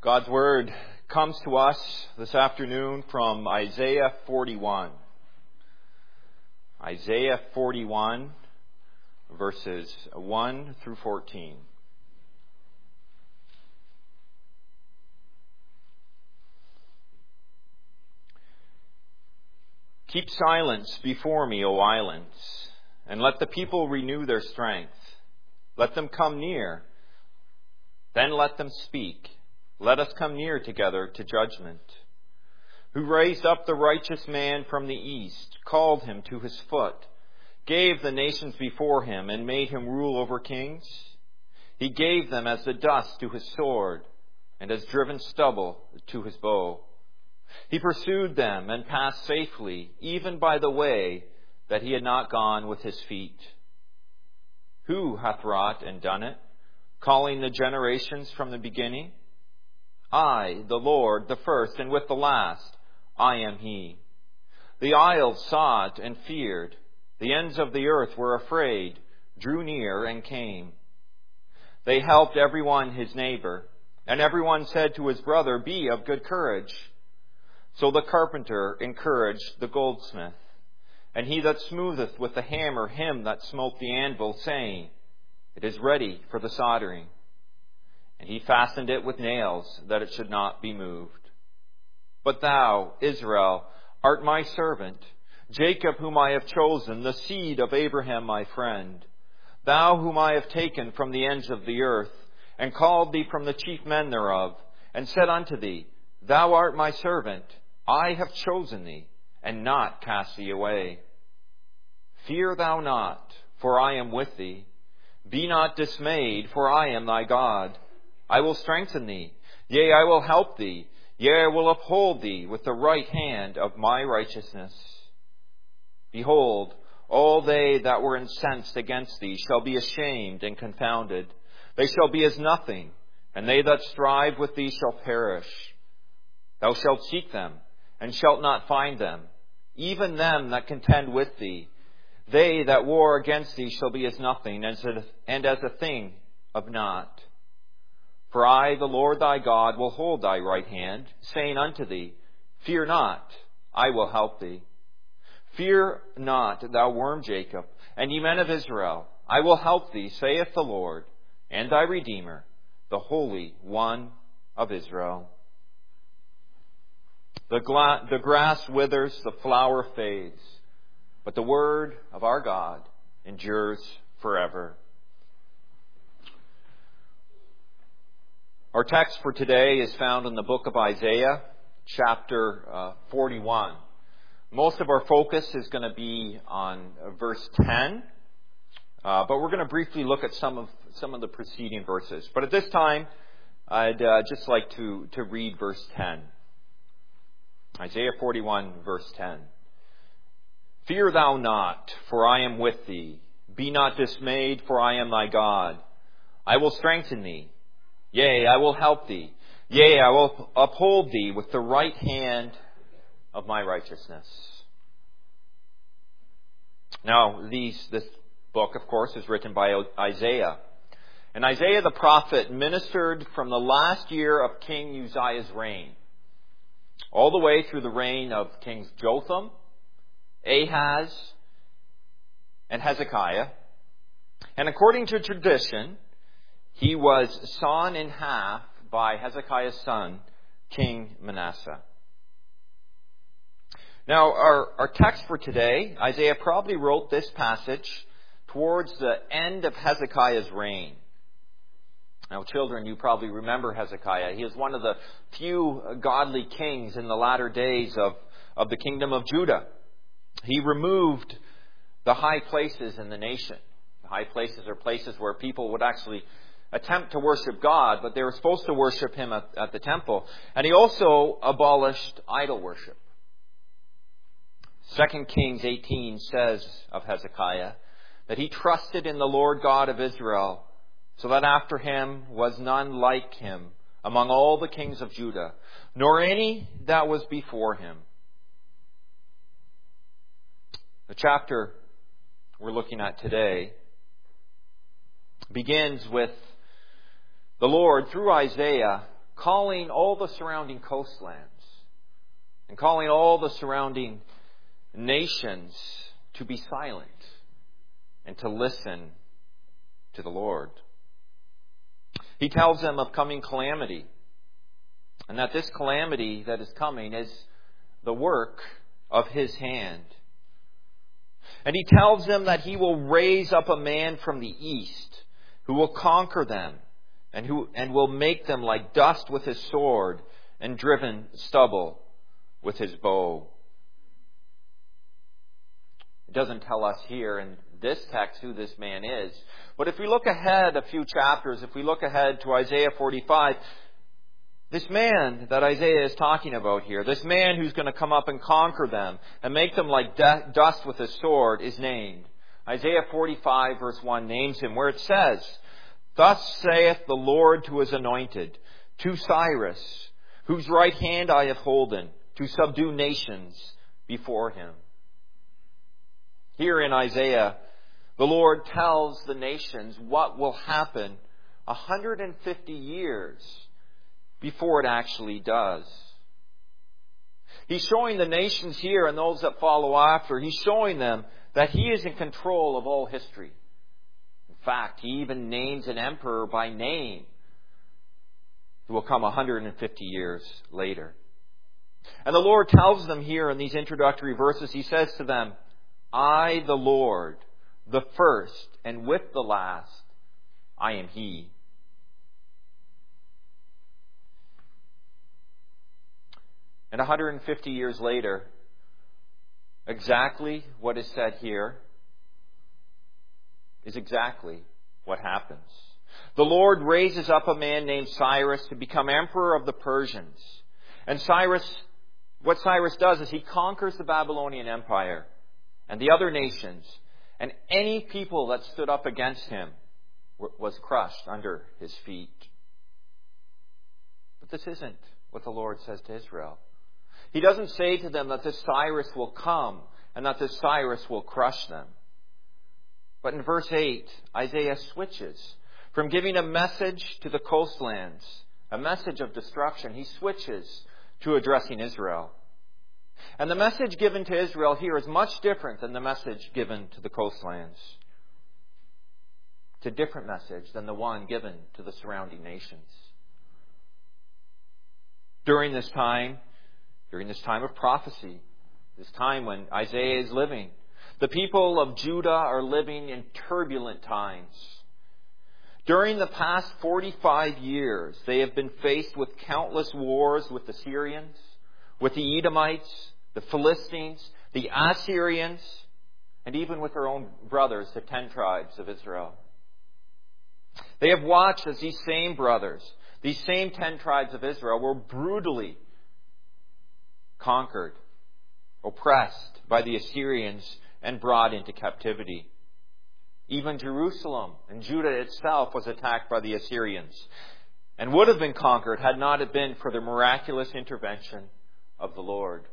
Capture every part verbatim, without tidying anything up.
God's Word comes to us this afternoon from Isaiah forty-one. Isaiah forty-one, verses one through fourteen. Keep silence before me, O islands, and let the people renew their strength. Let them come near, then let them speak. Let us come near together to judgment. Who raised up the righteous man from the east, called him to his foot, gave the nations before him, and made him rule over kings? He gave them as the dust to his sword, and as driven stubble to his bow. He pursued them and passed safely, even by the way that he had not gone with his feet. Who hath wrought and done it, calling the generations from the beginning? I, the Lord, the first, and with the last, I am He. The isles saw it and feared. The ends of the earth were afraid, drew near and came. They helped everyone his neighbor, and everyone said to his brother, Be of good courage. So the carpenter encouraged the goldsmith, and he that smootheth with the hammer him that smote the anvil, saying, It is ready for the soldering. And he fastened it with nails, that it should not be moved. But thou, Israel, art my servant, Jacob whom I have chosen, the seed of Abraham my friend. Thou whom I have taken from the ends of the earth, and called thee from the chief men thereof, and said unto thee, Thou art my servant, I have chosen thee, and not cast thee away. Fear thou not, for I am with thee. Be not dismayed, for I am thy God. I will strengthen thee, yea, I will help thee, yea, I will uphold thee with the right hand of my righteousness. Behold, all they that were incensed against thee shall be ashamed and confounded. They shall be as nothing, and they that strive with thee shall perish. Thou shalt seek them, and shalt not find them, even them that contend with thee. They that war against thee shall be as nothing, and as a thing of naught. For I, the Lord thy God, will hold thy right hand, saying unto thee, Fear not, I will help thee. Fear not, thou worm Jacob, and ye men of Israel, I will help thee, saith the Lord, and thy Redeemer, the Holy One of Israel. The, gla- the grass withers, the flower fades, but the word of our God endures forever. Our text for today is found in the book of Isaiah, chapter uh, forty-one. Most of our focus is going to be on uh, verse ten, uh, but we're going to briefly look at some of some of the preceding verses. But at this time, I'd uh, just like to, to read verse ten. Isaiah forty-one, verse ten. Fear thou not, for I am with thee. Be not dismayed, for I am thy God. I will strengthen thee. Yea, I will help thee. Yea, I will uphold thee with the right hand of my righteousness. Now, these, this book, of course, is written by Isaiah. And Isaiah the prophet ministered from the last year of King Uzziah's reign, all the way through the reign of Kings Jotham, Ahaz, and Hezekiah. And according to tradition, he was sawn in half by Hezekiah's son, King Manasseh. Now, our, our text for today, Isaiah probably wrote this passage towards the end of Hezekiah's reign. Now, children, you probably remember Hezekiah. He is one of the few godly kings in the latter days of, of the kingdom of Judah. He removed the high places in the nation. The high places are places where people would actually attempt to worship God, but they were supposed to worship Him at, at the temple. And he also abolished idol worship. Second Kings eighteen says of Hezekiah that he trusted in the Lord God of Israel, so that after him was none like him among all the kings of Judah, nor any that was before him. The chapter we're looking at today begins with the Lord, through Isaiah, calling all the surrounding coastlands and calling all the surrounding nations to be silent and to listen to the Lord. He tells them of coming calamity, and that this calamity that is coming is the work of His hand. And He tells them that He will raise up a man from the east who will conquer them and who and will make them like dust with his sword and driven stubble with his bow. It doesn't tell us here in this text who this man is. But if we look ahead a few chapters, if we look ahead to Isaiah forty-five, this man that Isaiah is talking about here, this man who's going to come up and conquer them and make them like de- dust with his sword, is named. Isaiah forty-five verse one names him, where it says, "Thus saith the Lord to His anointed, to Cyrus, whose right hand I have holden, to subdue nations before him." Here in Isaiah, the Lord tells the nations what will happen one hundred fifty years before it actually does. He's showing the nations here and those that follow after, He's showing them that He is in control of all history. In fact, He even names an emperor by name who will come one hundred fifty years later. And the Lord tells them here in these introductory verses, He says to them, "I, the Lord, the first, and with the last, I am He." And one hundred fifty years later, exactly what is said here is exactly what happens. The Lord raises up a man named Cyrus to become emperor of the Persians. And Cyrus, what Cyrus does is he conquers the Babylonian Empire and the other nations, and any people that stood up against him was crushed under his feet. But this isn't what the Lord says to Israel. He doesn't say to them that this Cyrus will come and that this Cyrus will crush them. But in verse eight, Isaiah switches from giving a message to the coastlands, a message of destruction. He switches to addressing Israel. And the message given to Israel here is much different than the message given to the coastlands. It's a different message than the one given to the surrounding nations. During this time, during this time of prophecy, this time when Isaiah is living, the people of Judah are living in turbulent times. During the past forty-five years, they have been faced with countless wars with the Syrians, with the Edomites, the Philistines, the Assyrians, and even with their own brothers, the ten tribes of Israel. They have watched as these same brothers, these same ten tribes of Israel, were brutally conquered, oppressed by the Assyrians, and brought into captivity. Even Jerusalem and Judah itself was attacked by the Assyrians and would have been conquered had not it been for the miraculous intervention of the Lord.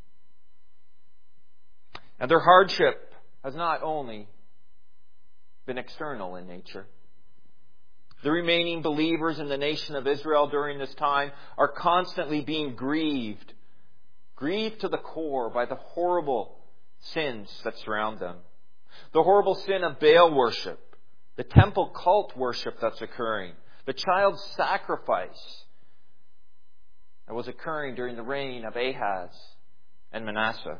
And their hardship has not only been external in nature. The remaining believers in the nation of Israel during this time are constantly being grieved, grieved to the core by the horrible sins that surround them. The horrible sin of Baal worship, the temple cult worship that's occurring, the child sacrifice that was occurring during the reign of Ahaz and Manasseh.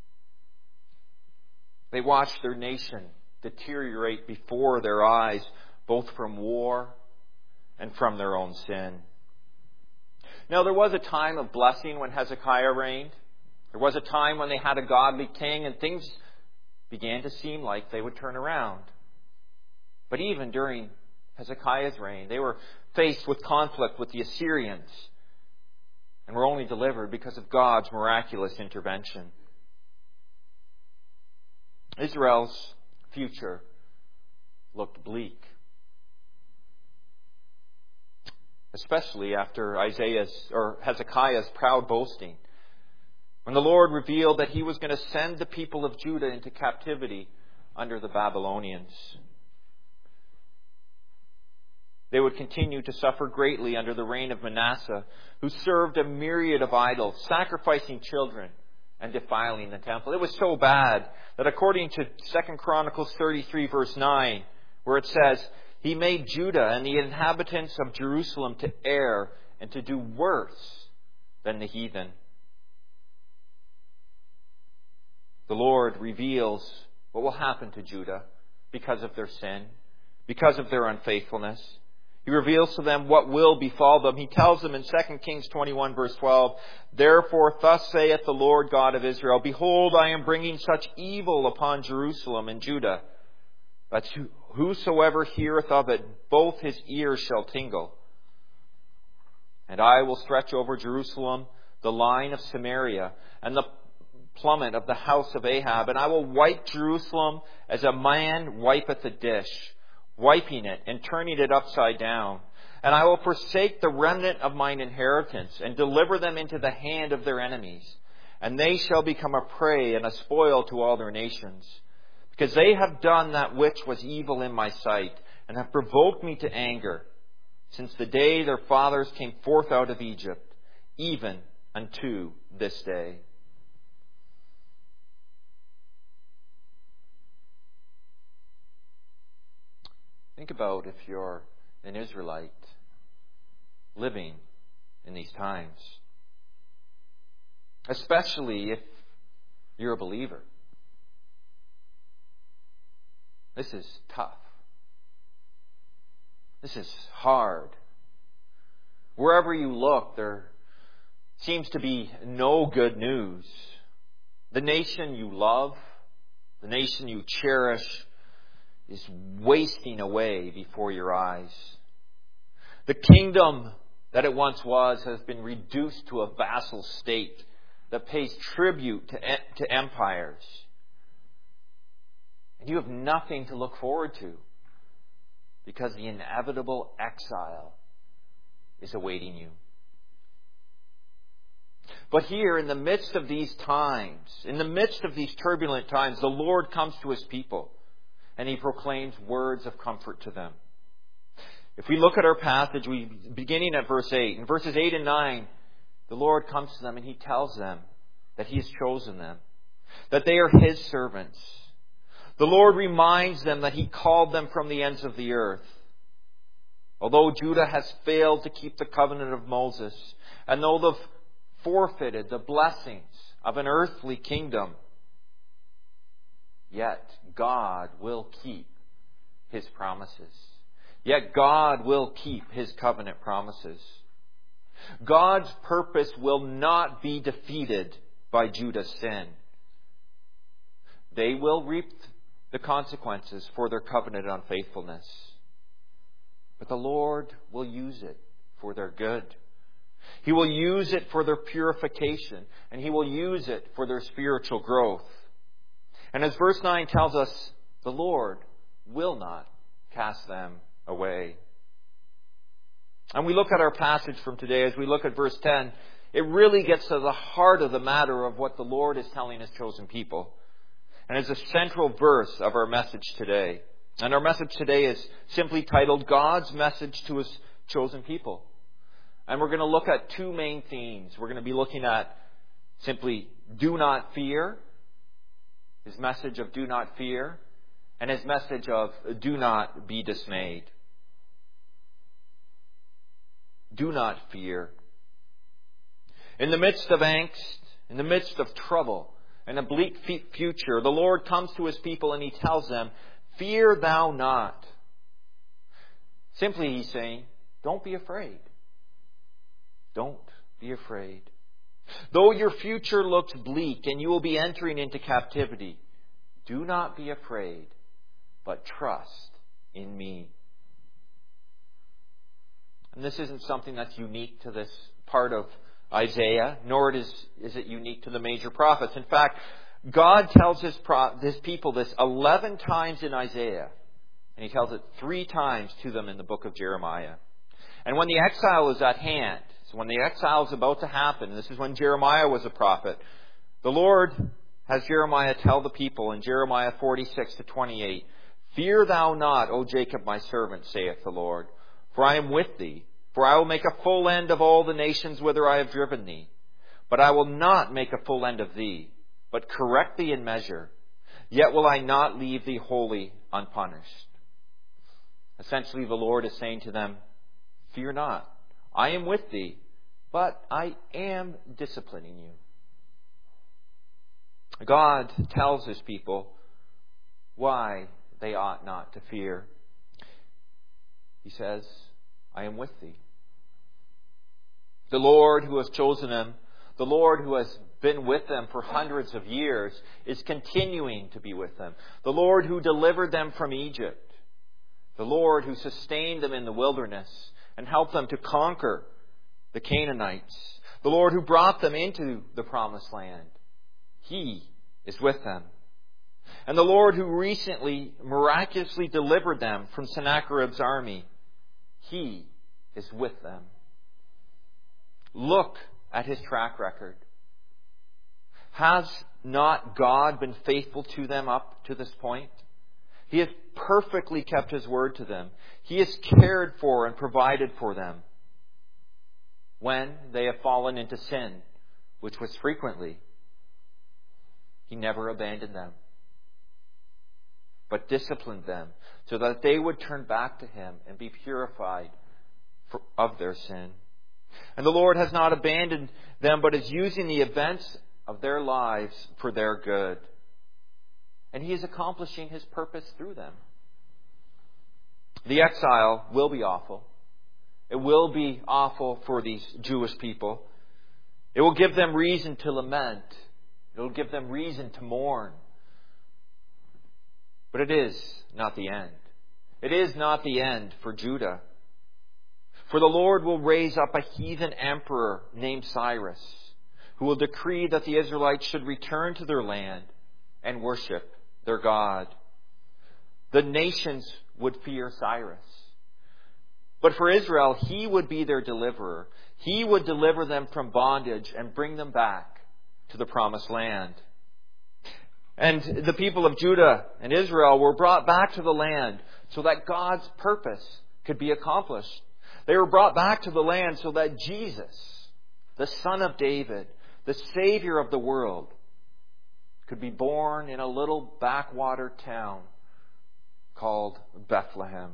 They watched their nation deteriorate before their eyes, both from war and from their own sin. Now, there was a time of blessing when Hezekiah reigned. There was a time when they had a godly king and things began to seem like they would turn around. But even during Hezekiah's reign, they were faced with conflict with the Assyrians and were only delivered because of God's miraculous intervention. Israel's future looked bleak, especially after Isaiah's or Hezekiah's proud boasting, when the Lord revealed that He was going to send the people of Judah into captivity under the Babylonians. They would continue to suffer greatly under the reign of Manasseh, who served a myriad of idols, sacrificing children and defiling the temple. It was so bad that according to Second Chronicles thirty-three, verse nine, where it says, He made Judah and the inhabitants of Jerusalem to err and to do worse than the heathen. The Lord reveals what will happen to Judah because of their sin, because of their unfaithfulness. He reveals to them what will befall them. He tells them in Second Kings twenty-one, verse twelve, Therefore thus saith the Lord God of Israel, Behold, I am bringing such evil upon Jerusalem and Judah, that whosoever heareth of it, both his ears shall tingle. And I will stretch over Jerusalem the line of Samaria, and the plummet of the house of Ahab, and I will wipe Jerusalem as a man wipeth a dish, wiping it and turning it upside down. And I will forsake the remnant of mine inheritance, and deliver them into the hand of their enemies. And they shall become a prey and a spoil to all their nations. Because they have done that which was evil in my sight, and have provoked me to anger, since the day their fathers came forth out of Egypt, even unto this day. Think about if you're an Israelite living in these times, especially if you're a believer. This is tough. This is hard. Wherever you look, there seems to be no good news. The nation you love, the nation you cherish, is wasting away before your eyes. The kingdom that it once was has been reduced to a vassal state that pays tribute to, to empires. And you have nothing to look forward to because the inevitable exile is awaiting you. But here, in the midst of these times, in the midst of these turbulent times, the Lord comes to His people and He proclaims words of comfort to them. If we look at our passage, we beginning at verse eight, in verses eight and nine, the Lord comes to them and He tells them that He has chosen them, that they are His servants. The Lord reminds them that He called them from the ends of the earth. Although Judah has failed to keep the covenant of Moses, and though they've forfeited the blessings of an earthly kingdom, yet God will keep His promises. Yet God will keep His covenant promises. God's purpose will not be defeated by Judah's sin. They will reap the consequences for their covenant unfaithfulness. But the Lord will use it for their good. He will use it for their purification, and He will use it for their spiritual growth. And as verse nine tells us, the Lord will not cast them away. And we look at our passage from today, as we look at verse ten, it really gets to the heart of the matter of what the Lord is telling His chosen people. And it's a central verse of our message today. And our message today is simply titled, God's Message to His Chosen People. And we're going to look at two main themes. We're going to be looking at simply, do not fear, His message of do not fear, and His message of do not be dismayed. Do not fear. In the midst of angst, in the midst of trouble, and a bleak future, the Lord comes to His people and He tells them, fear thou not. Simply He's saying, don't be afraid. Don't be afraid. Though your future looks bleak and you will be entering into captivity, do not be afraid, but trust in me. And this isn't something that's unique to this part of Isaiah, nor it is, is it unique to the major prophets. In fact, God tells his, pro, his people this eleven times in Isaiah, and He tells it three times to them in the book of Jeremiah. And when the exile is at hand, so when the exile is about to happen, this is when Jeremiah was a prophet, the Lord has Jeremiah tell the people in Jeremiah forty-six to twenty-eight, fear thou not, O Jacob my servant, saith the Lord, For I am with thee. For I will make a full end of all the nations whither I have driven thee. But I will not make a full end of thee, but correct thee in measure. Yet will I not leave thee wholly unpunished. Essentially, the Lord is saying to them, fear not. I am with thee, but I am disciplining you. God tells his people why they ought not to fear. He says, I am with thee. The Lord who has chosen them, the Lord who has been with them for hundreds of years, is continuing to be with them. The Lord who delivered them from Egypt. The Lord who sustained them in the wilderness and helped them to conquer the Canaanites. The Lord who brought them into the promised land. He is with them. And the Lord who recently miraculously delivered them from Sennacherib's army. He is with them. Look at his track record. Has not God been faithful to them up to this point? He has perfectly kept his word to them. He has cared for and provided for them when they have fallen into sin, which was frequently. He never abandoned them, but disciplined them so that they would turn back to him and be purified for, of their sin. And the Lord has not abandoned them, but is using the events of their lives for their good. And he is accomplishing his purpose through them. The exile will be awful. It will be awful for these Jewish people. It will give them reason to lament. It will give them reason to mourn. But it is not the end. It is not the end for Judah. For the Lord will raise up a heathen emperor named Cyrus, who will decree that the Israelites should return to their land and worship their God. The nations would fear Cyrus. But for Israel, he would be their deliverer. He would deliver them from bondage and bring them back to the promised land. And the people of Judah and Israel were brought back to the land so that God's purpose could be accomplished. They were brought back to the land so that Jesus, the Son of David, the Savior of the world, could be born in a little backwater town called Bethlehem.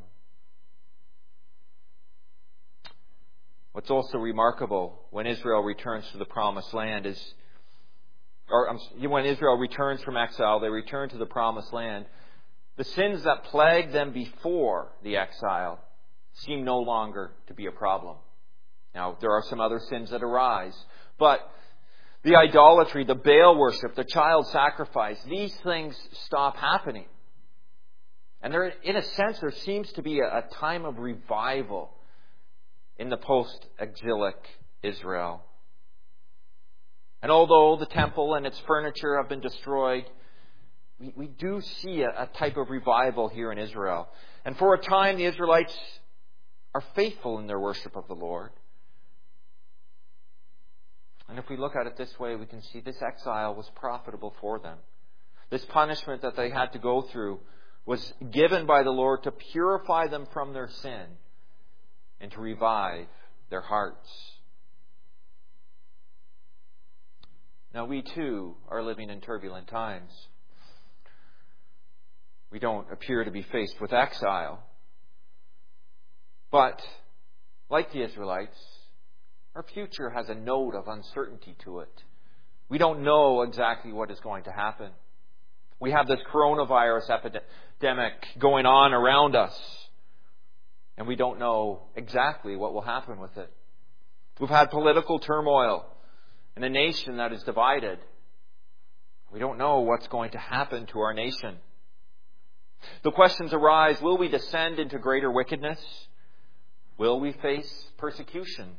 What's also remarkable when Israel returns to the promised land is, or um, when Israel returns from exile, they return to the promised land. The sins that plagued them before the exile seem no longer to be a problem. Now, there are some other sins that arise, but the idolatry, the Baal worship, the child sacrifice, these things stop happening. And there, in a sense, there seems to be a, a time of revival in the post-exilic Israel. And although the temple and its furniture have been destroyed, we, we do see a, a type of revival here in Israel. And for a time, the Israelites are faithful in their worship of the Lord. And if we look at it this way, we can see this exile was profitable for them. This punishment that they had to go through was given by the Lord to purify them from their sin and to revive their hearts. Now we too are living in turbulent times. We don't appear to be faced with exile. But, like the Israelites, our future has a note of uncertainty to it. We don't know exactly what is going to happen. We have this coronavirus epidemic going on around us, and we don't know exactly what will happen with it. We've had political turmoil in a nation that is divided. We don't know what's going to happen to our nation. The questions arise, will we descend into greater wickedness? Will we face persecution?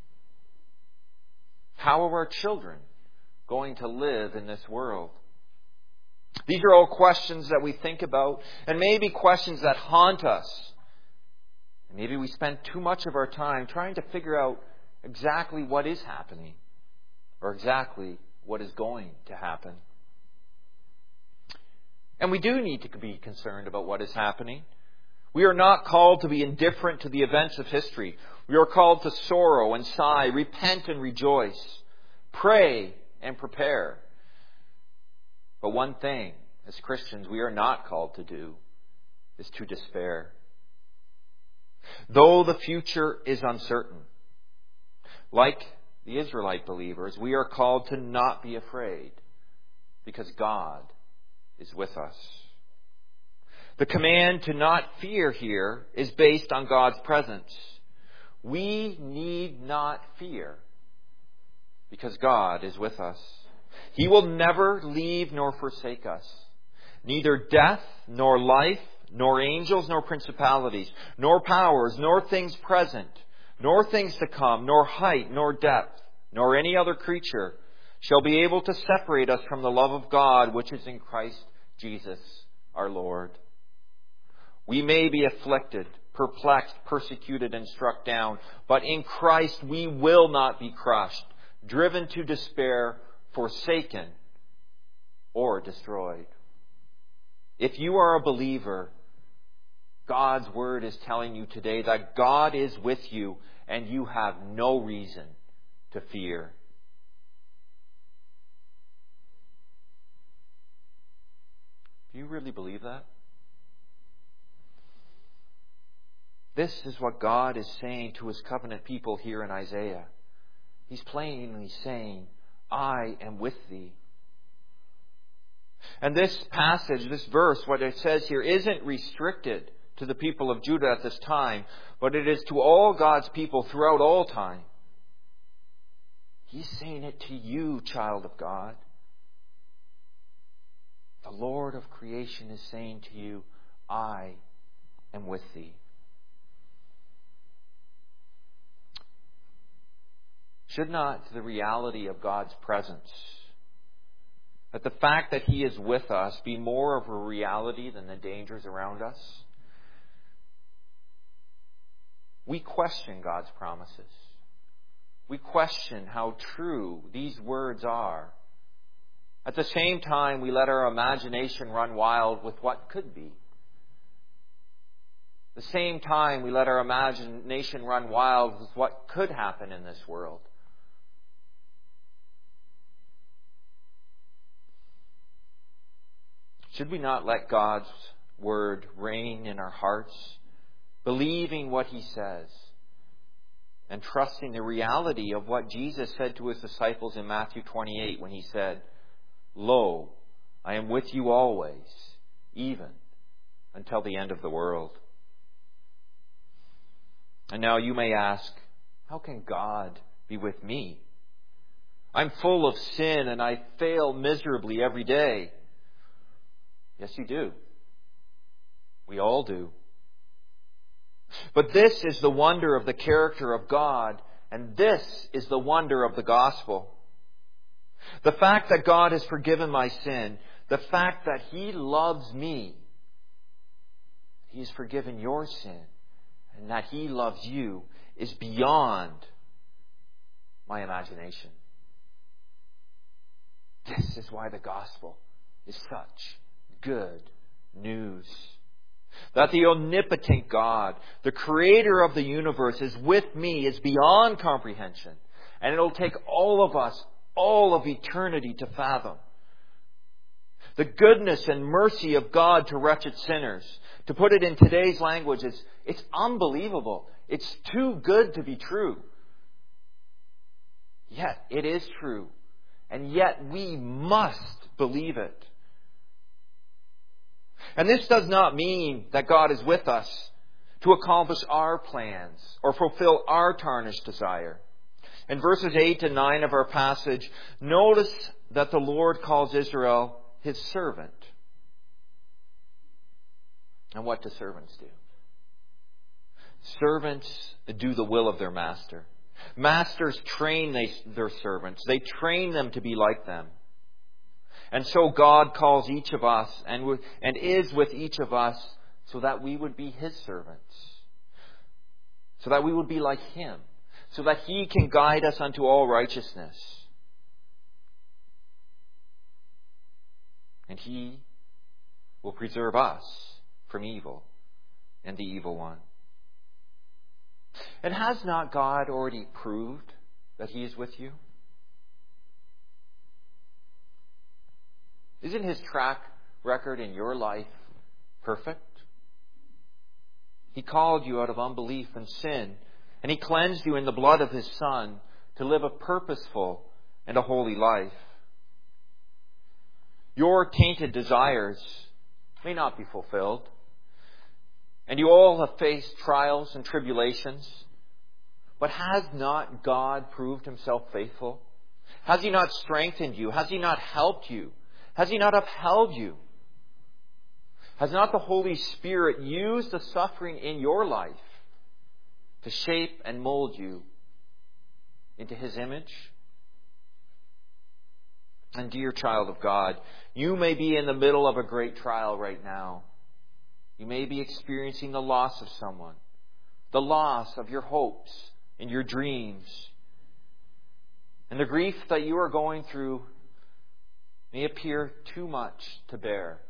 How are our children going to live in this world? These are all questions that we think about, and maybe questions that haunt us. Maybe we spend too much of our time trying to figure out exactly what is happening, or exactly what is going to happen. And we do need to be concerned about what is happening. We are not called to be indifferent to the events of history. We are called to sorrow and sigh, repent and rejoice, pray and prepare. But one thing, as Christians, we are not called to do is to despair. Though the future is uncertain, like the Israelite believers, we are called to not be afraid because God is with us. The command to not fear here is based on God's presence. We need not fear because God is with us. He will never leave nor forsake us. Neither death, nor life, nor angels, nor principalities, nor powers, nor things present, nor things to come, nor height, nor depth, nor any other creature shall be able to separate us from the love of God which is in Christ Jesus our Lord. We may be afflicted, perplexed, persecuted, and struck down, but in Christ we will not be crushed, driven to despair, forsaken, or destroyed. If you are a believer, God's Word is telling you today that God is with you and you have no reason to fear. Do you really believe that? This is what God is saying to His covenant people here in Isaiah. He's plainly saying, I am with thee. And this passage, this verse, what it says here, isn't restricted to the people of Judah at this time, but it is to all God's people throughout all time. He's saying it to you, child of God. The Lord of creation is saying to you, I am with thee. Should not the reality of God's presence, that the fact that He is with us, be more of a reality than the dangers around us? We question God's promises. We question how true these words are. At the same time, we let our imagination run wild with what could be. At the same time, we let our imagination run wild with what could happen in this world. Should we not let God's Word reign in our hearts, believing what He says, and trusting the reality of what Jesus said to His disciples in Matthew twenty-eight when He said, Lo, I am with you always, even until the end of the world. And now you may ask, how can God be with me? I'm full of sin and I fail miserably every day. Yes, you do. We all do. But this is the wonder of the character of God, and this is the wonder of the gospel. The fact that God has forgiven my sin, the fact that He loves me, He has forgiven your sin, and that He loves you is beyond my imagination. This is why the gospel is such good news. That the omnipotent God, the creator of the universe, is with me is beyond comprehension. And it'll take all of us, all of eternity to fathom. The goodness and mercy of God to wretched sinners. To put it in today's language, it's, it's unbelievable. It's too good to be true. Yet it is true. And yet we must believe it. And this does not mean that God is with us to accomplish our plans or fulfill our tarnished desire. In verses eight and nine of our passage, notice that the Lord calls Israel His servant. And what do servants do? Servants do the will of their master. Masters train they, their servants. They train them to be like them. And so God calls each of us and, with, and is with each of us so that we would be His servants. So that we would be like Him. So that He can guide us unto all righteousness. And He will preserve us from evil and the evil one. And has not God already proved that He is with you? Isn't His track record in your life perfect? He called you out of unbelief and sin, and He cleansed you in the blood of His Son to live a purposeful and a holy life. Your tainted desires may not be fulfilled, and you all have faced trials and tribulations, but has not God proved Himself faithful? Has He not strengthened you? Has He not helped you? Has He not upheld you? Has not the Holy Spirit used the suffering in your life to shape and mold you into His image? And dear child of God, you may be in the middle of a great trial right now. You may be experiencing the loss of someone, the loss of your hopes and your dreams. And the grief that you are going through may appear too much to bear.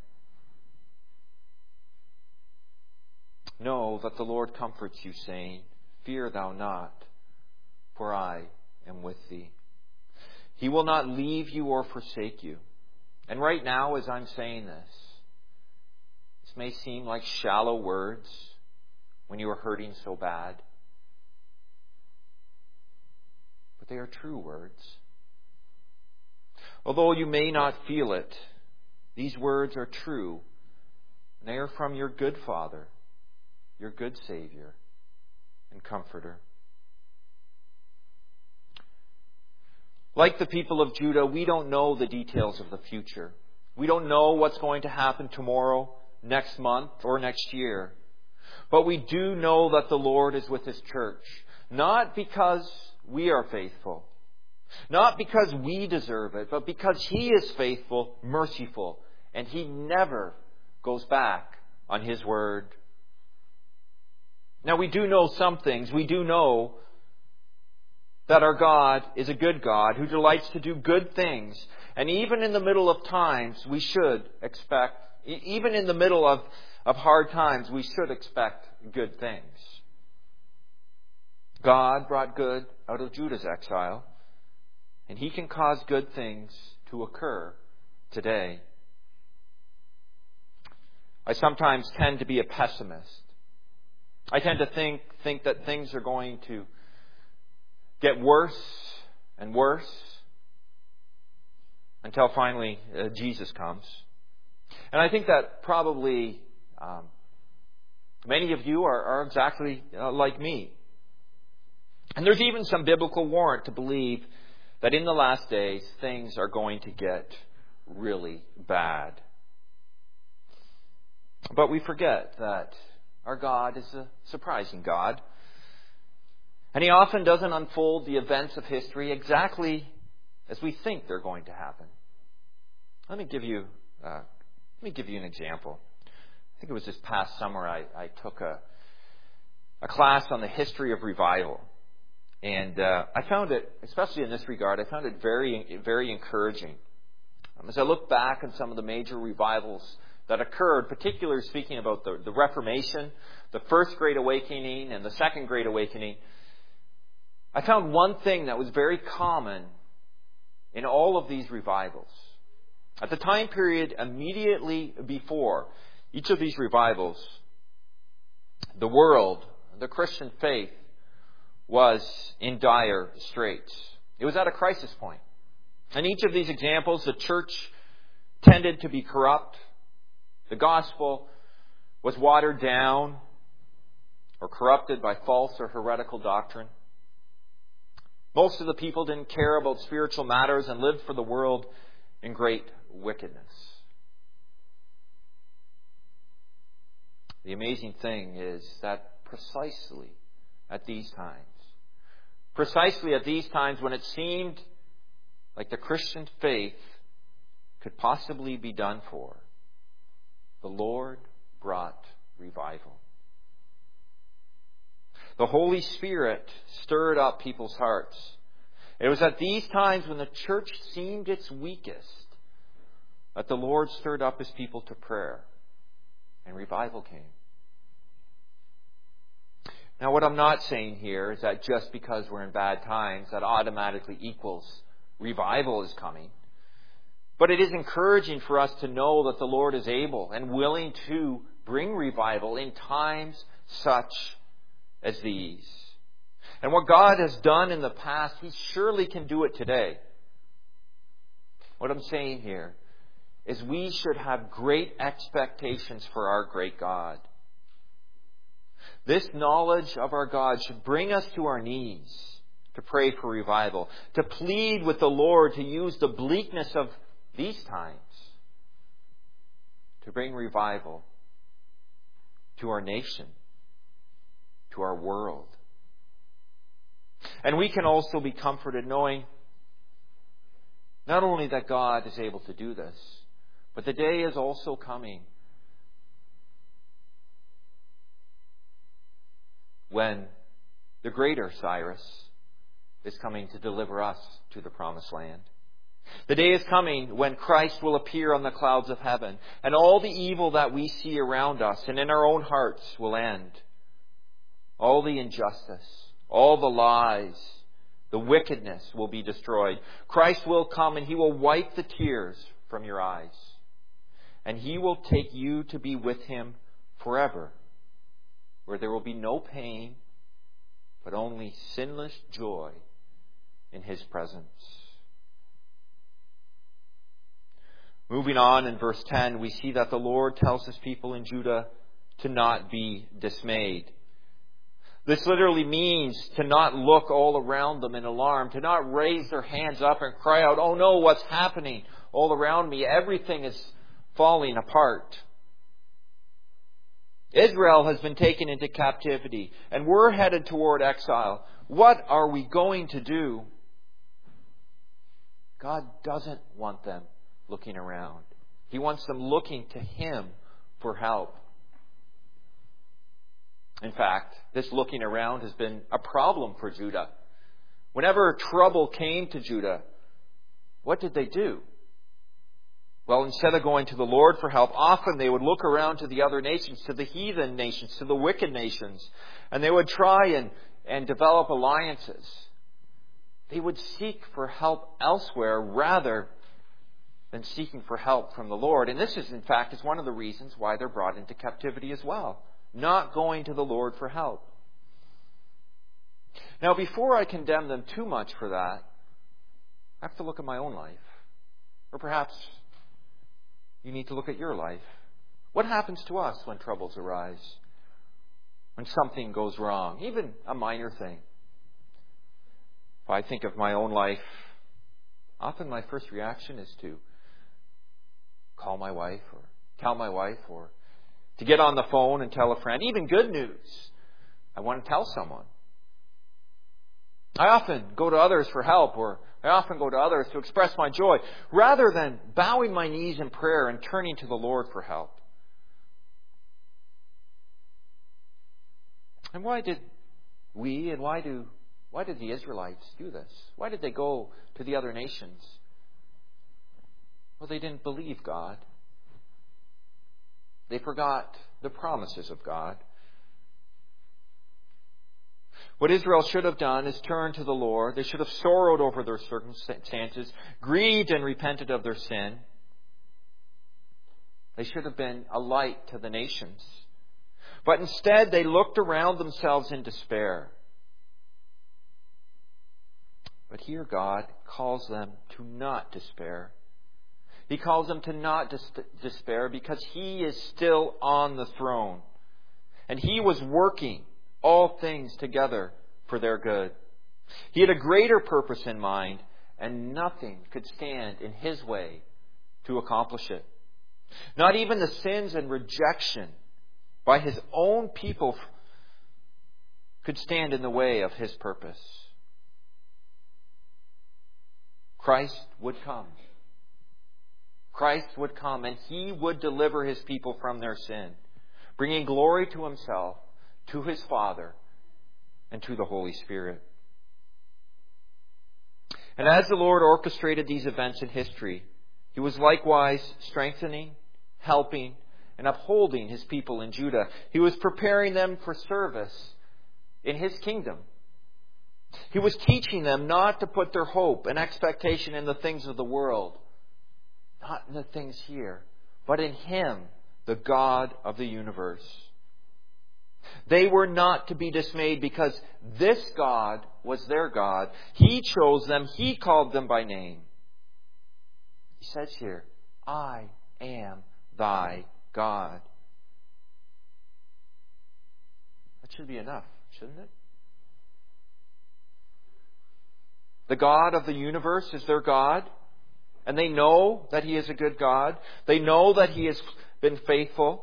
Know that the Lord comforts you, saying, "Fear thou not, for I am with thee." He will not leave you or forsake you. And right now, as I'm saying this, this may seem like shallow words when you are hurting so bad. But they are true words. Although you may not feel it, these words are true. And they are from your good Father, your good Savior and Comforter. Like the people of Judah, we don't know the details of the future. We don't know what's going to happen tomorrow, next month, or next year. But we do know that the Lord is with His church. Not because we are faithful. Not because we deserve it, but because He is faithful, merciful, and He never goes back on His word. Now, we do know some things. We do know that our God is a good God who delights to do good things. And even in the middle of times, we should expect, even in the middle of, of hard times, we should expect good things. God brought good out of Judah's exile, and He can cause good things to occur today. I sometimes tend to be a pessimist. I tend to think, think that things are going to get worse and worse until finally uh, Jesus comes. And I think that probably um, many of you are, are exactly uh, like me. And there's even some biblical warrant to believe that in the last days things are going to get really bad. But we forget that our God is a surprising God. And He often doesn't unfold the events of history exactly as we think they're going to happen. Let me give you, uh, let me give you an example. I think it was this past summer I, I took a, a class on the history of revival. And uh, I found it, especially in this regard, I found it very, very encouraging. Um, as I look back on some of the major revivals that occurred, particularly speaking about the, the Reformation, the First Great Awakening, and the Second Great Awakening, I found one thing that was very common in all of these revivals. At the time period immediately before each of these revivals, the world, the Christian faith, was in dire straits. It was at a crisis point. In each of these examples, the church tended to be corrupt. The gospel was watered down or corrupted by false or heretical doctrine. Most of the people didn't care about spiritual matters and lived for the world in great wickedness. The amazing thing is that precisely at these times, precisely at these times when it seemed like the Christian faith could possibly be done for, the Lord brought revival. The Holy Spirit stirred up people's hearts. It was at these times when the church seemed its weakest that the Lord stirred up His people to prayer, and revival came. Now, what I'm not saying here is that just because we're in bad times, that automatically equals revival is coming. But it is encouraging for us to know that the Lord is able and willing to bring revival in times such as these. And what God has done in the past, He surely can do it today. What I'm saying here is we should have great expectations for our great God. This knowledge of our God should bring us to our knees to pray for revival, to plead with the Lord to use the bleakness of these times to bring revival to our nation, to our world. And we can also be comforted knowing not only that God is able to do this, but the day is also coming when the greater Cyrus is coming to deliver us to the promised land. The day is coming when Christ will appear on the clouds of heaven, and all the evil that we see around us and in our own hearts will end. All the injustice, all the lies, the wickedness will be destroyed. Christ will come and He will wipe the tears from your eyes. And He will take you to be with Him forever, where there will be no pain, but only sinless joy in His presence. Moving on in verse ten, we see that the Lord tells His people in Judah to not be dismayed. This literally means to not look all around them in alarm, to not raise their hands up and cry out, "Oh no, what's happening all around me? Everything is falling apart." Israel has been taken into captivity and we're headed toward exile. What are we going to do? God doesn't want them looking around. He wants them looking to Him for help. In fact, this looking around has been a problem for Judah. Whenever trouble came to Judah, what did they do? Well, instead of going to the Lord for help, often they would look around to the other nations, to the heathen nations, to the wicked nations, and they would try and, and develop alliances. They would seek for help elsewhere rather than seeking for help from the Lord. And this is, in fact, is one of the reasons why they're brought into captivity as well. Not going to the Lord for help. Now, before I condemn them too much for that, I have to look at my own life. Or perhaps you need to look at your life. What happens to us when troubles arise? When something goes wrong? Even a minor thing. If I think of my own life, often my first reaction is to call my wife or tell my wife or to get on the phone and tell a friend. Even good news, I want to tell someone. I often go to others for help, or I often go to others to express my joy, rather than bowing my knees in prayer and turning to the Lord for help. And why did we and why do why did the Israelites do this? Why did they go to the other nations? Well, they didn't believe God. They forgot the promises of God. What Israel should have done is turn to the Lord. They should have sorrowed over their circumstances, grieved and repented of their sin. They should have been a light to the nations. But instead, they looked around themselves in despair. But here God calls them to not despair. He calls them to not dis- despair because He is still on the throne. And He was working all things together for their good. He had a greater purpose in mind, and nothing could stand in His way to accomplish it. Not even the sins and rejection by His own people could stand in the way of His purpose. Christ would come. Christ would come and He would deliver His people from their sin, bringing glory to Himself, to His Father, and to the Holy Spirit. And as the Lord orchestrated these events in history, He was likewise strengthening, helping, and upholding His people in Judah. He was preparing them for service in His kingdom. He was teaching them not to put their hope and expectation in the things of the world, not in the things here, but in Him, the God of the universe. They were not to be dismayed because this God was their God. He chose them. He called them by name. He says here, I am thy God. That should be enough, shouldn't it? The God of the universe is their God. And they know that He is a good God. They know that He has been faithful.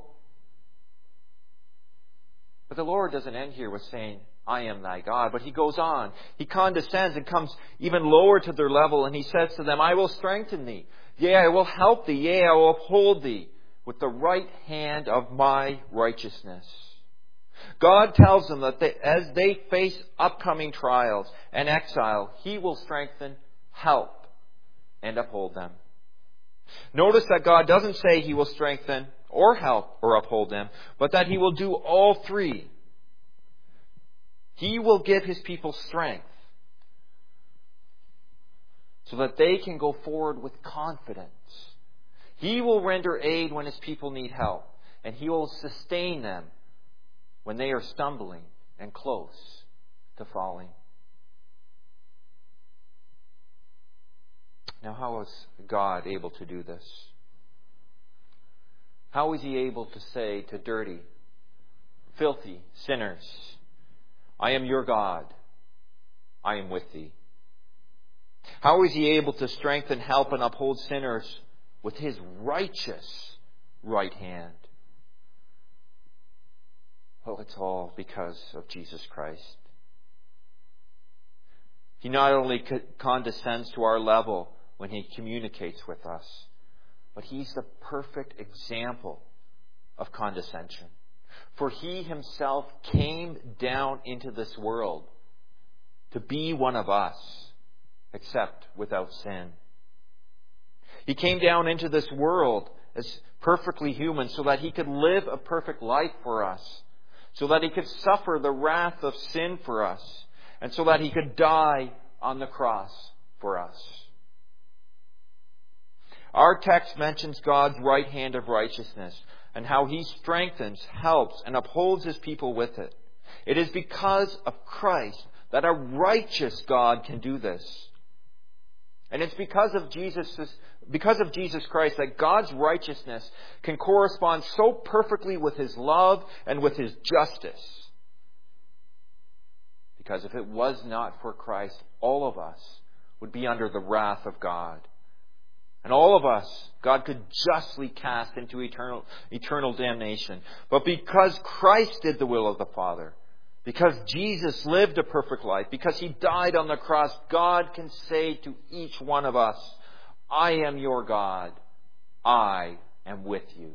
But the Lord doesn't end here with saying, I am thy God. But He goes on. He condescends and comes even lower to their level. And He says to them, I will strengthen thee. Yea, I will help thee. Yea, I will uphold thee with the right hand of my righteousness. God tells them that they, as they face upcoming trials and exile, He will strengthen, help, and uphold them. Notice that God doesn't say He will strengthen or help or uphold them, but that He will do all three. He will give His people strength so that they can go forward with confidence. He will render aid when His people need help, and He will sustain them when they are stumbling and close to falling. Now, how is God able to do this? How is He able to say to dirty, filthy sinners, I am your God, I am with thee? How is He able to strengthen, help, and uphold sinners with His righteous right hand? Well, it's all because of Jesus Christ. He not only condescends to our level when He communicates with us, but He's the perfect example of condescension. For He Himself came down into this world to be one of us, except without sin. He came down into this world as perfectly human so that He could live a perfect life for us, so that He could suffer the wrath of sin for us, and so that He could die on the cross for us. Our text mentions God's right hand of righteousness and how He strengthens, helps, and upholds His people with it. It is because of Christ that a righteous God can do this. And it's because of Jesus, because of Jesus Christ that God's righteousness can correspond so perfectly with His love and with His justice. Because if it was not for Christ, all of us would be under the wrath of God. And all of us, God could justly cast into eternal, eternal damnation. But because Christ did the will of the Father, because Jesus lived a perfect life, because He died on the cross, God can say to each one of us, I am your God. I am with you.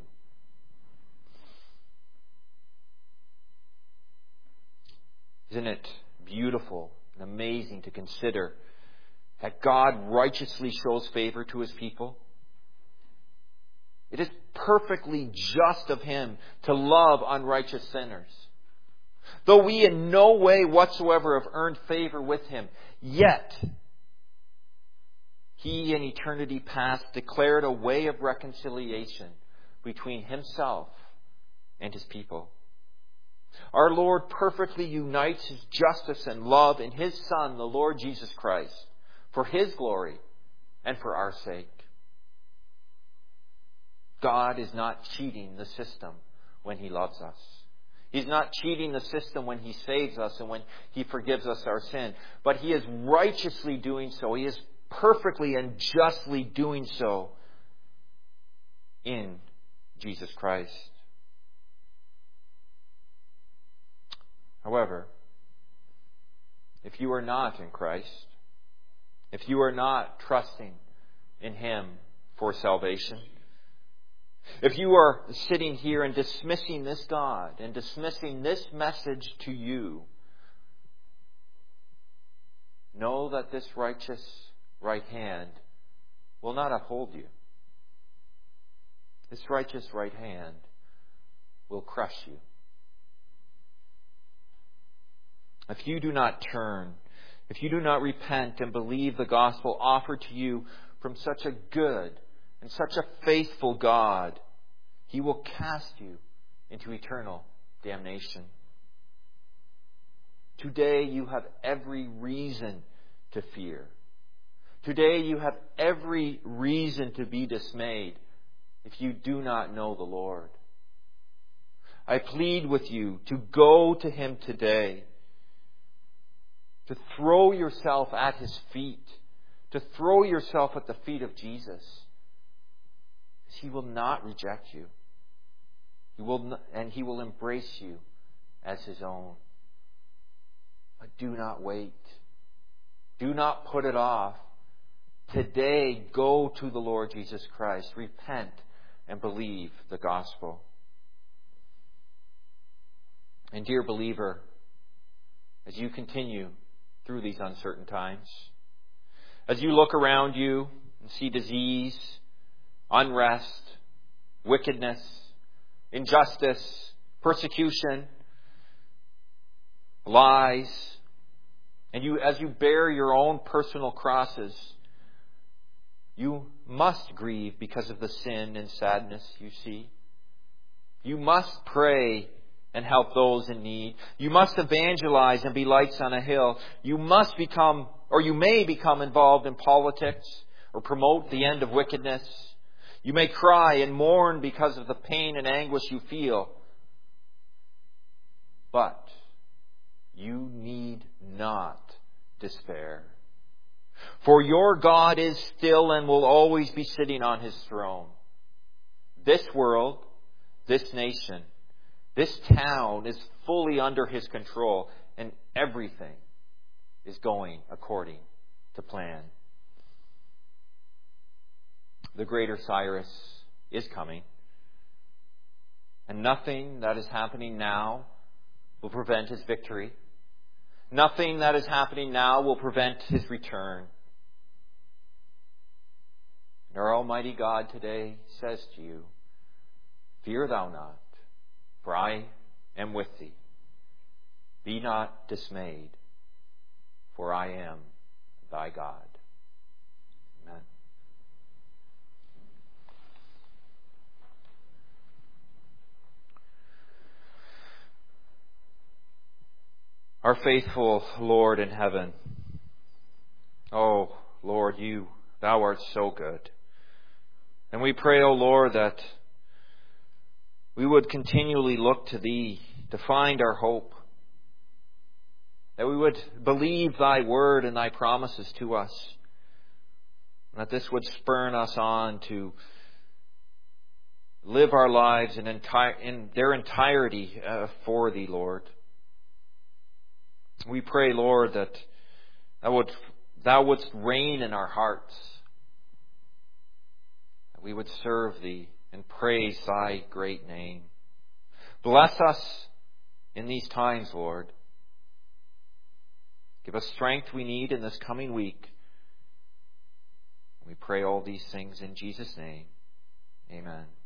Isn't it beautiful and amazing to consider that God righteously shows favor to His people? It is perfectly just of Him to love unrighteous sinners. Though we in no way whatsoever have earned favor with Him, yet He in eternity past declared a way of reconciliation between Himself and His people. Our Lord perfectly unites His justice and love in His Son, the Lord Jesus Christ, for His glory and for our sake. God is not cheating the system when He loves us. He's not cheating the system when He saves us and when He forgives us our sin. But He is righteously doing so. He is perfectly and justly doing so in Jesus Christ. However, if you are not in Christ, if you are not trusting in Him for salvation, if you are sitting here and dismissing this God and dismissing this message to you, know that this righteous right hand will not uphold you. This righteous right hand will crush you. if you do not turn, if you do not repent and believe the gospel offered to you from such a good and such a faithful God, He will cast you into eternal damnation. Today you have every reason to fear. Today you have every reason to be dismayed if you do not know the Lord. I plead with you to go to Him today, to throw yourself at His feet, to throw yourself at the feet of Jesus. He will not reject you. He will not, and He will embrace you as His own. But do not wait. Do not put it off. Today, go to the Lord Jesus Christ. Repent and believe the gospel. And dear believer, as you continue through these uncertain times, as you look around you and see disease, unrest, wickedness, injustice, persecution, lies, and you, as you bear your own personal crosses, you must grieve because of the sin and sadness you see. You must pray and help those in need. You must evangelize and be lights on a hill. You must become, or you may become involved in politics or promote the end of wickedness. You may cry and mourn because of the pain and anguish you feel. But you need not despair. For your God is still and will always be sitting on His throne. This world, this nation, this town is fully under His control, and everything is going according to plan. The greater Cyrus is coming, and nothing that is happening now will prevent his victory. Nothing that is happening now will prevent His return. And our Almighty God today says to you, fear thou not, for I am with thee. Be not dismayed, for I am thy God. Amen. Our faithful Lord in heaven, oh Lord, you, thou art so good. And we pray, O Lord, that we would continually look to Thee to find our hope. That we would believe Thy word and Thy promises to us. And that this would spur us on to live our lives in, entire, in their entirety uh, for Thee, Lord. We pray, Lord, that Thou, would, thou wouldst reign in our hearts. That we would serve Thee and praise Thy great name. Bless us in these times, Lord. Give us strength we need in this coming week. We pray all these things in Jesus' name. Amen.